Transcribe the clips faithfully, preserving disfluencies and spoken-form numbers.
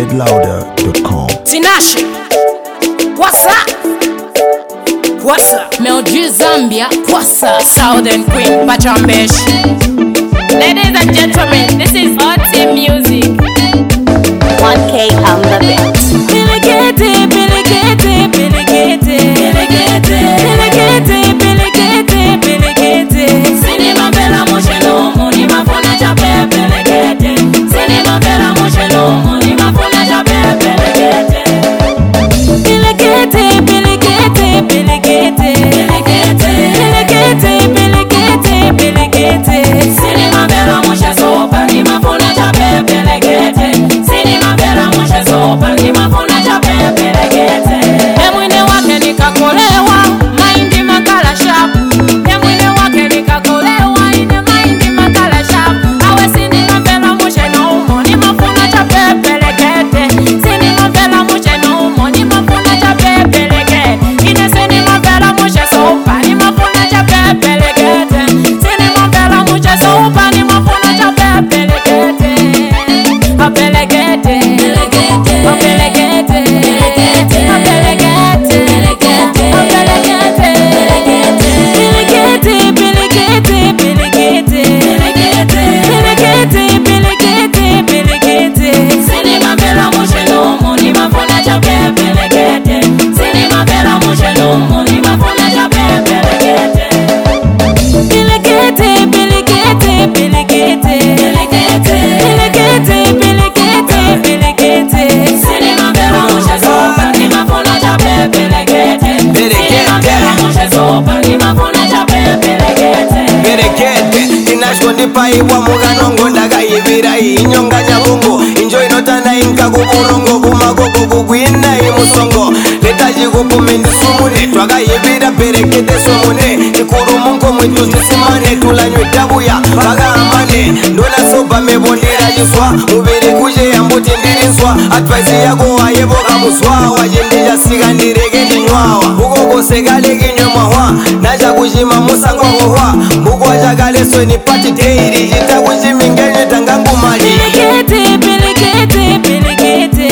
get louder dot com. Tinashe, what's up? What's up? Melody Zambia, what's up? Southern Queen, Pachambesh. Ladies and gentlemen, this is O T Music. one K on the beat. Piligete, piligete, piligete, piligete, piligete, piligete, piligete. Cinema bella mochelo, money ma fona chape, piligete. Cinema bella mochelo, money ma fona chape, piligete. Piligete, piligete, piligete, piligete, piligete, piligete. Cinema bella mochelo, money ma fona chape, piligete. Cinema bella mochelo, money ma fona chape, piligete. Emwine wake nikakolewa, mind makala sharp. Emwine wake nikakolewa, ine mind makala sharp. Awe cinema bella mochelo, money ma fona chape, piligete. Cinema bella mochelo, money ma fona chape, piligete. Ine cinema bella mochelo, money ma fona chape, piligete. Cinema bella mochelo, money ma fona chape, piligete. A piligete, a piligete, a piligete, a piligete, piligete, piligete, piligete, piligete, piligete, piligete. Cinema bella mochelo, money ma fona chape, piligete. Cinema bella mochelo, money ma fona chape, piligete. Piligete, piligete, piligete, piligete, piligete, piligete. Cinema bella mochelo, money ma fona chape, piligete. Cinema bella mochelo, money ma fona chape, piligete. Berekete, inashkondipa iwa muganongo ndagayibira inyonga nyabungu. Injo inotana inka kuburongo kumagogo kukwina imusongo. Letaji kupumindi sumune, twagayibira berekete sumune. Ikuru mungo mwitu tisimane, tulanywe tabuya, baga amane. Ndona soba mebondira jiswa, mubiri kuje yambuti ndirinswa. Advice yako ayebo kamuswa, wajendija siga ndirege ndinywawa. Ukoko segale kinyo mahwa, naja kujima musango kohwa. Muko ajagale sweni pati teiri, jita kujimingenye tangangu mali. Piligete, piligete, piligete,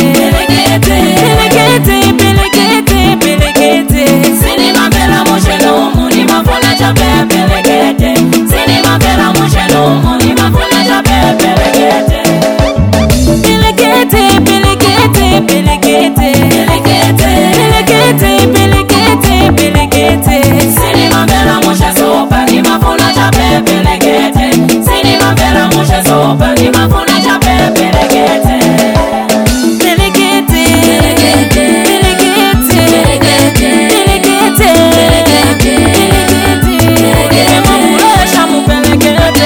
piligete, piligete, piligete. Cinema bella mochelo, money ma fona chape, piligete. Cinema bella mochelo, money ma fona chape, piligete. Piligete, piligete, piligete, piligete, piligete, piligete. Cinema bella mochelo, money ma fona chape, piligete. Cinema bella mochelo, money ma fona chape, piligete. Piligete, piligete, piligete, piligete, piligete. Mamulesha mupelegete,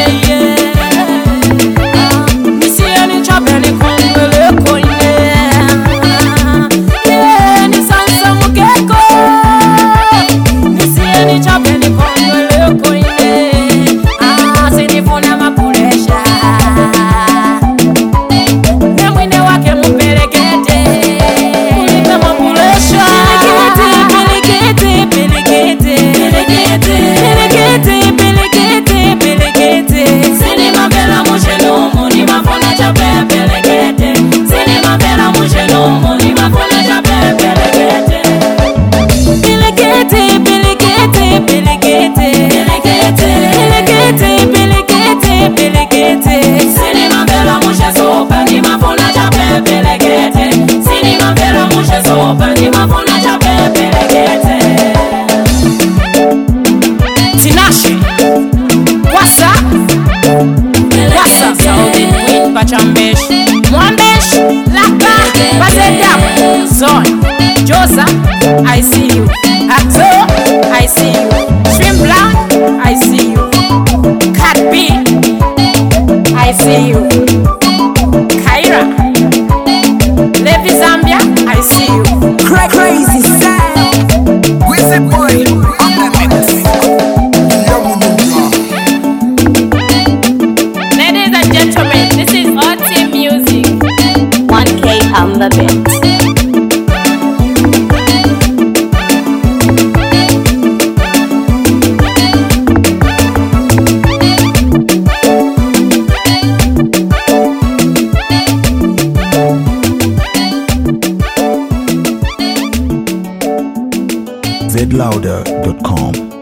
yeah. Misieni chapeli kongele koine, yeah. Ni sansa mukeko, misieni chapeli kongele koine. Ah, sinifuna mapulesha. Nemwine wake mupelegete, ulipe mapulesha. Piligete, piligete, piligete, piligete, piligete, piligete. Cinema bella mochelo, money ma fona chape, piligete. Cinema bella mochelo, money ma fona chape, piligete. Piligete, piligete, piligete, piligete, piligete, piligete. Cinema bella mochelo, money ma fona chape, piligete. Cinema bella mochelo, money ma fona chape, piligete. Tinashe, what's up? What's up, Southern Queen, Pachambesh. Mwambesh, Laka, Bazedam, Zon, Josa, I see you. Ato, I see you. Swim Blanc, I see you. Cat B, I see you. Kaira, Levi Zambia, I see you. Cra crazy sound. Wizard boy on the mix. Ladies and gentlemen, this is O T Music. one K on the beat. z louder dot com.